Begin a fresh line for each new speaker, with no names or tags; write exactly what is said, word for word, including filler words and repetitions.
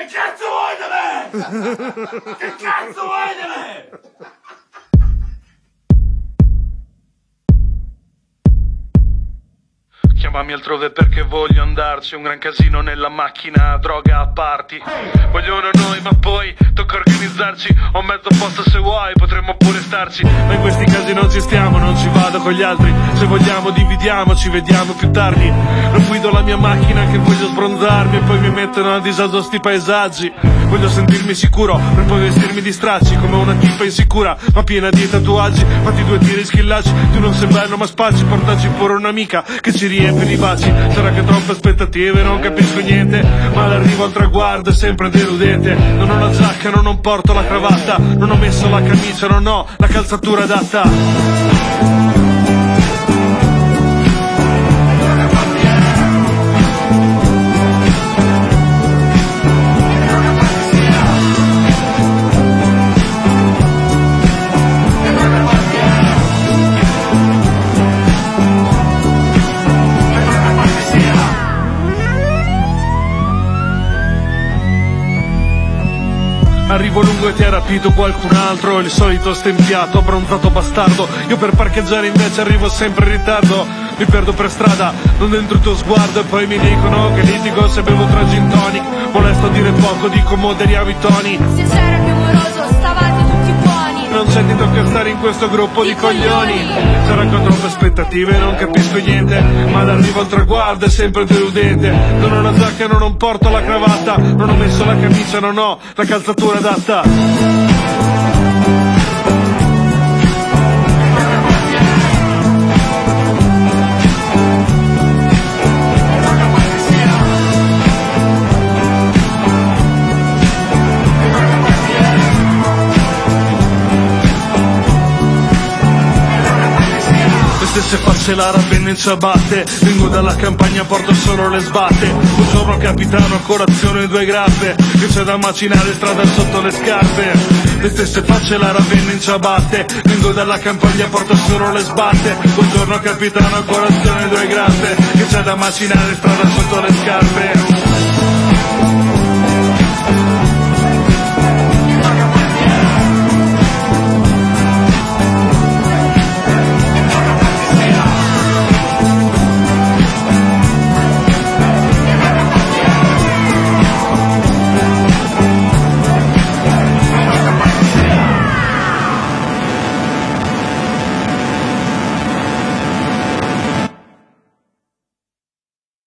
Che cazzo vuoi da me? Che cazzo vuoi da me?
Chiamami altrove perché voglio andarci, un gran casino nella macchina, droga a party. Vogliono noi ma poi tocca organizzarci, ho mezzo posto se vuoi, potremmo pure starci. Ma in questi casi non ci stiamo, non ci vado con gli altri. Se vogliamo dividiamo, ci vediamo più tardi. Non guido la mia macchina che voglio sbronzarmi e poi mi mettono a disagio sti paesaggi. Voglio sentirmi sicuro per poi vestirmi di stracci come una tipa insicura ma piena di tatuaggi. Fatti due tiri schillacci, tu non sei bello ma spacci, portaci pure un'amica che ci riempie di baci. Sarà che troppe aspettative, non capisco niente, ma l'arrivo al traguardo è sempre deludente. Non ho la giacca, non, non porto la cravatta, non ho messo la camicia, non ho la calzatura adatta. Arrivo lungo e ti ha rapito qualcun altro, il solito stempiato, abbronzato bastardo. Io per parcheggiare invece arrivo sempre in ritardo. Mi perdo per strada, non dentro il tuo sguardo e poi mi dicono che litigo se bevo tre gin tonic. Molesto a dire poco, dico moderiamo i toni.
Se c'era più amoroso stavate tutti buoni.
Non c'è ti tocca stare in questo gruppo di, di coglioni. coglioni. Sarà con troppe aspettative, non capisco niente, ma l'arrivo al traguardo è sempre deludente. Non ho la giacca, non, non porto la cravatta, non ho messo la camicia, non ho la calzatura adatta. Se facce la rabbia in ciabatte, vengo dalla campagna, porto solo le sbatte. Un giorno capitano, colazione due grappe, che c'è da macinare strada sotto le scarpe. Le stesse facce la rabbia in ciabatte, vengo dalla campagna, porto solo le sbatte. Un giorno capitano, colazione due grappe, che c'è da macinare strada sotto le scarpe.